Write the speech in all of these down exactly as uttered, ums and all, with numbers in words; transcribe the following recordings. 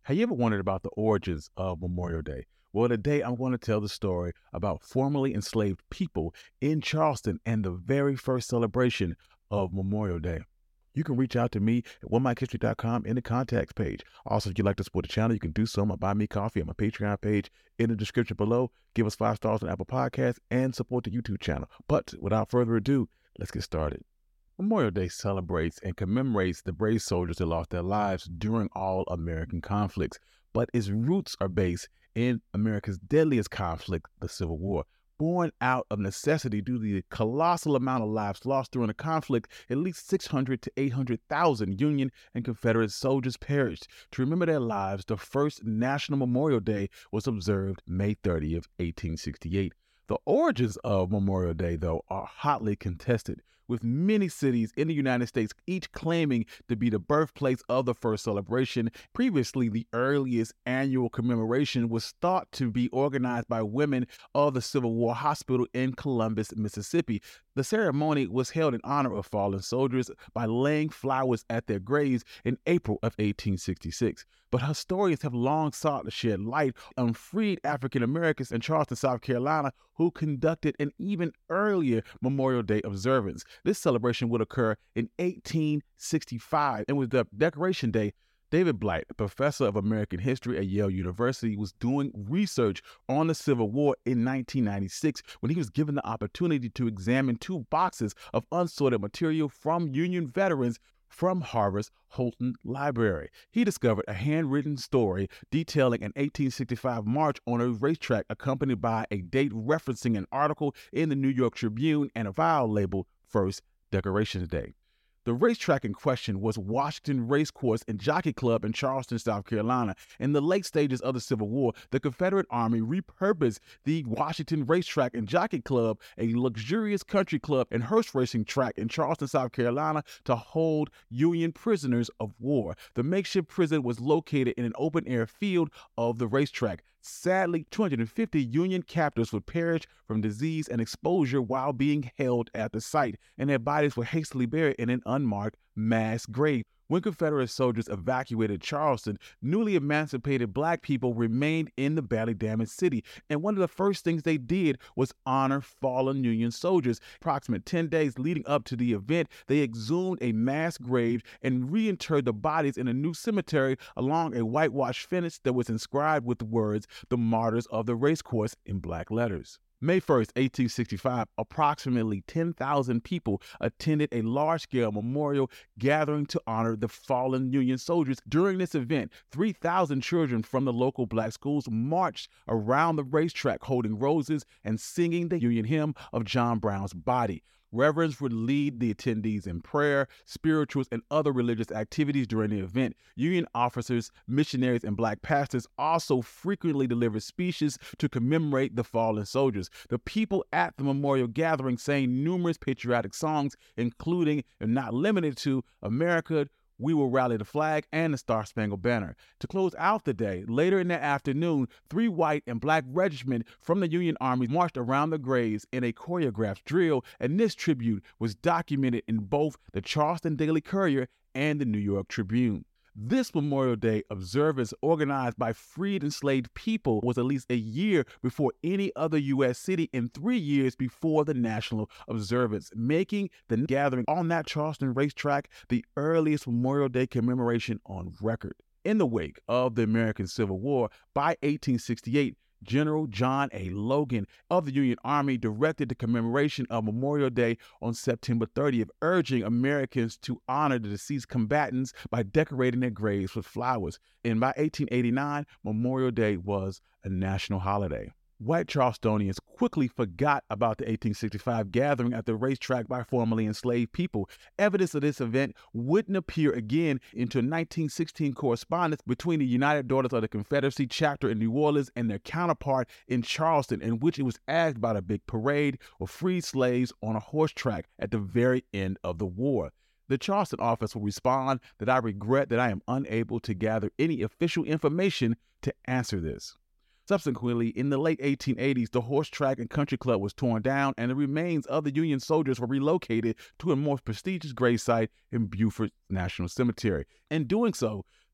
Have you ever wondered about the origins of Memorial Day? Well, today I'm going to tell the story about formerly enslaved people in Charleston and the very first celebration of Memorial Day. You can reach out to me at one mic history dot com in the contacts page. Also, if you'd like to support the channel, you can do so on my Buy Me Coffee and my Patreon page in the description below. Give us five stars on Apple Podcasts and support the YouTube channel. But without further ado, let's get started. Memorial Day celebrates and commemorates the brave soldiers that lost their lives during all American conflicts, but its roots are based in America's deadliest conflict, the Civil War. Born out of necessity due to the colossal amount of lives lost during the conflict, at least six hundred to eight hundred thousand Union and Confederate soldiers perished. To remember their lives, the first National Memorial Day was observed May thirtieth, eighteen sixty-eight. The origins of Memorial Day, though, are hotly contested, with many cities in the United States each claiming to be the birthplace of the first celebration. Previously, the earliest annual commemoration was thought to be organized by women of the Civil War Hospital in Columbus, Mississippi. The ceremony was held in honor of fallen soldiers by laying flowers at their graves in April of eighteen sixty-six. But historians have long sought to shed light on freed African Americans in Charleston, South Carolina, who conducted an even earlier Memorial Day observance. This celebration would occur in eighteen sixty-five and was dubbed Decoration Day. David Blight, a professor of American history at Yale University, was doing research on the Civil War in nineteen ninety-six when he was given the opportunity to examine two boxes of unsorted material from Union veterans from Harvard's Houghton Library. He discovered a handwritten story detailing an eighteen sixty-five march on a racetrack accompanied by a date referencing an article in the New York Tribune and a file labeled First Decoration Day. The racetrack in question was Washington Racecourse and Jockey Club in Charleston, South Carolina. In the late stages of the Civil War, the Confederate Army repurposed the Washington Racetrack and Jockey Club, a luxurious country club and horse racing track in Charleston, South Carolina, to hold Union prisoners of war. The makeshift prison was located in an open-air field of the racetrack. Sadly, two hundred fifty Union captives would perish from disease and exposure while being held at the site, and their bodies were hastily buried in an unmarked mass grave. When Confederate soldiers evacuated Charleston, newly emancipated black people remained in the badly damaged city, and one of the first things they did was honor fallen Union soldiers. Approximately ten days leading up to the event, they exhumed a mass grave and reinterred the bodies in a new cemetery along a whitewashed fence that was inscribed with the words, "The Martyrs of the Racecourse," in black letters. May first, eighteen sixty-five, approximately ten thousand people attended a large-scale memorial gathering to honor the fallen Union soldiers. During this event, three thousand children from the local black schools marched around the racetrack holding roses and singing the Union hymn of John Brown's body. Reverends would lead the attendees in prayer, spirituals, and other religious activities during the event. Union officers, missionaries, and black pastors also frequently delivered speeches to commemorate the fallen soldiers. The people at the memorial gathering sang numerous patriotic songs, including, and not limited to, America, We Will Rally the Flag, and the Star-Spangled Banner. To close out the day, later in the afternoon, three white and black regiments from the Union Army marched around the graves in a choreographed drill, and this tribute was documented in both the Charleston Daily Courier and the New York Tribune. This Memorial Day observance, organized by freed enslaved people, was at least a year before any other U S city and three years before the national observance, making the gathering on that Charleston racetrack the earliest Memorial Day commemoration on record. In the wake of the American Civil War, by eighteen sixty-eight, General John A. Logan of the Union Army directed the commemoration of Memorial Day on September thirtieth, urging Americans to honor the deceased combatants by decorating their graves with flowers. And by eighteen eighty-nine, Memorial Day was a national holiday. White Charlestonians quickly forgot about the eighteen sixty-five gathering at the racetrack by formerly enslaved people. Evidence of this event wouldn't appear again until nineteen sixteen correspondence between the United Daughters of the Confederacy chapter in New Orleans and their counterpart in Charleston, in which it was asked about a big parade of freed slaves on a horse track at the very end of the war. The Charleston office will respond that I regret that I am unable to gather any official information to answer this. Subsequently, in the late eighteen eighties, the horse track and country club was torn down, and the remains of the Union soldiers were relocated to a more prestigious gravesite in Beaufort National Cemetery. In doing so,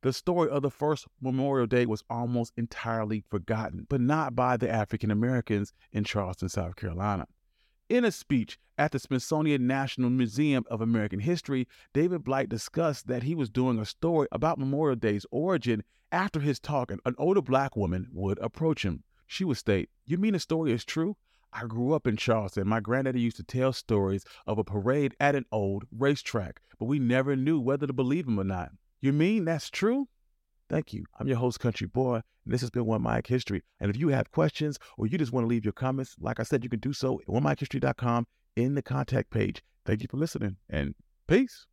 The story of the first Memorial Day was almost entirely forgotten, but not by the African Americans in Charleston, South Carolina. In a speech at the Smithsonian National Museum of American History, David Blight discussed that he was doing a story about Memorial Day's origin. After his talk, an older Black woman would approach him. She would state, "You mean the story is true? I grew up in Charleston. My granddaddy used to tell stories of a parade at an old racetrack, but we never knew whether to believe him or not. You mean that's true?" Thank you. I'm your host, Country Boy, and this has been One Mic History. And if you have questions or you just want to leave your comments, like I said, you can do so at one mic history dot com in the contact page. Thank you for listening, and peace.